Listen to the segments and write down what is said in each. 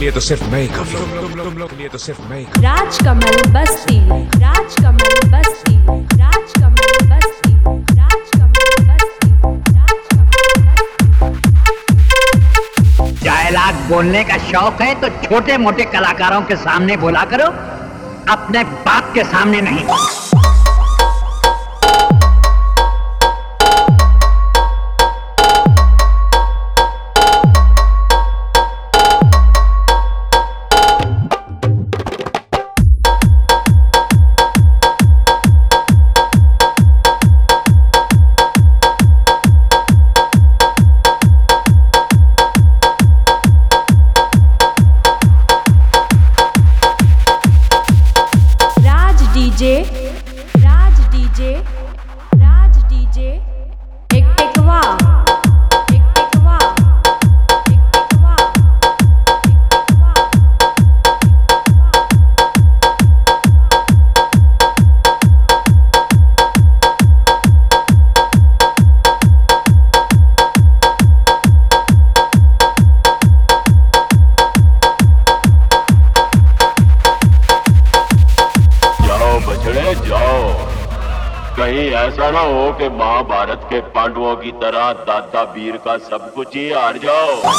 लिए तो सिर्फ मैं ही काफी हूं। तुम लोग के लिए तो सिर्फ मैं ही काफी हूं। राजकमल बस्ती, राजकमल बस्ती, राजकमल बस्ती, राजकमल बस्ती, राजकमल। डायलॉग बोलने का शौक है तो छोटे मोटे कलाकारों के सामने बोला करो, अपने बाप के सामने नहीं। राज डीजे, राज डीजे, एक टिकवा, एक टिकवा, एक टिकवा, एक टिकवा। जाओ, कहीं ऐसा ना हो कि महाभारत के पांडवों की तरह दादा वीर का सब कुछ ही हार जाओ।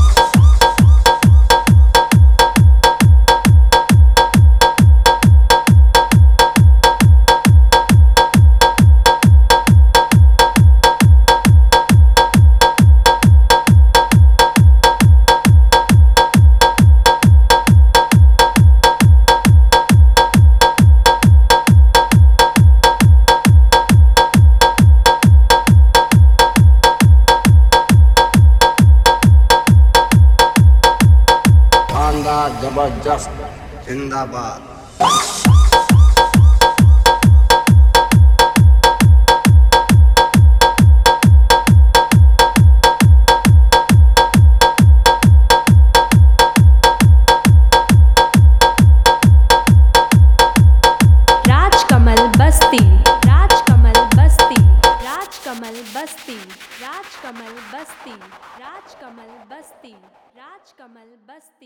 जबरदस्त जिंदाबाद। राजकमल बस्ती, राजकमल बस्ती, राजकमल बस्ती, राजकमल बस्ती, राजकमल बस्ती, राजकमल बस्ती।